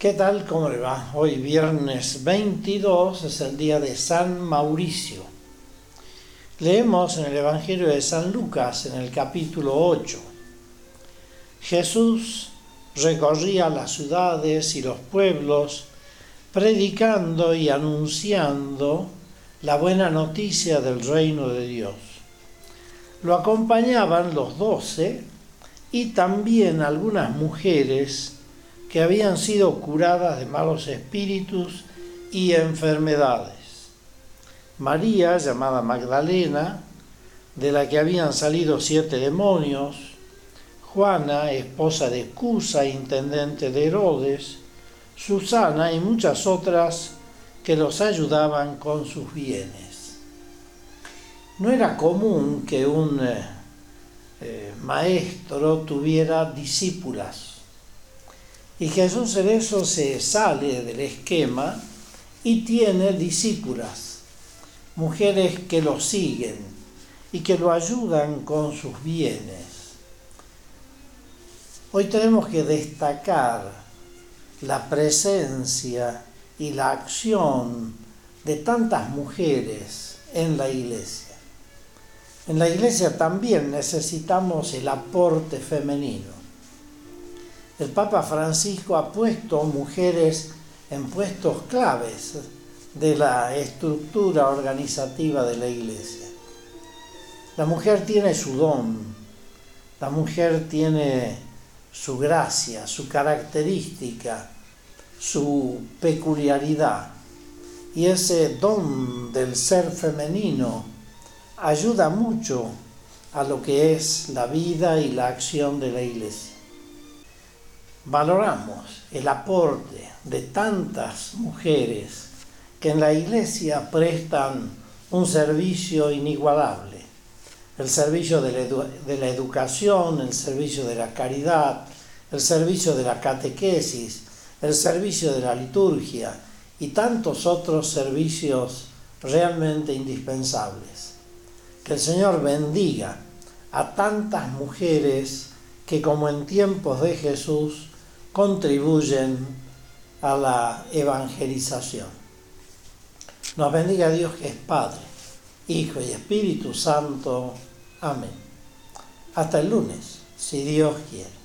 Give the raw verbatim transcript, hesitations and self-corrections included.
¿Qué tal? ¿Cómo le va? Hoy viernes veintidós es el día de San Mauricio. Leemos en el Evangelio de San Lucas en el capítulo ocho. Jesús recorría las ciudades y los pueblos predicando y anunciando la buena noticia del reino de Dios. Lo acompañaban los doce y también algunas mujeres que habían sido curadas de malos espíritus y enfermedades. María, llamada Magdalena, de la que habían salido siete demonios, Juana, esposa de Cusa, intendente de Herodes, Susana y muchas otras que los ayudaban con sus bienes. No era común que un eh, eh, maestro tuviera discípulas. Y Jesús en eso se sale del esquema y tiene discípulas, mujeres que lo siguen y que lo ayudan con sus bienes. Hoy tenemos que destacar la presencia y la acción de tantas mujeres en la iglesia. En la iglesia también necesitamos el aporte femenino. El Papa Francisco ha puesto mujeres en puestos claves de la estructura organizativa de la Iglesia. La mujer tiene su don, la mujer tiene su gracia, su característica, su peculiaridad. Y ese don del ser femenino ayuda mucho a lo que es la vida y la acción de la Iglesia. Valoramos el aporte de tantas mujeres que en la iglesia prestan un servicio inigualable. El servicio de la, edu- de la educación, el servicio de la caridad, el servicio de la catequesis, el servicio de la liturgia y tantos otros servicios realmente indispensables. Que el Señor bendiga a tantas mujeres que, como en tiempos de Jesús, contribuyen a la evangelización. Nos bendiga Dios, que es Padre, Hijo y Espíritu Santo. Amén. Hasta el lunes, si Dios quiere.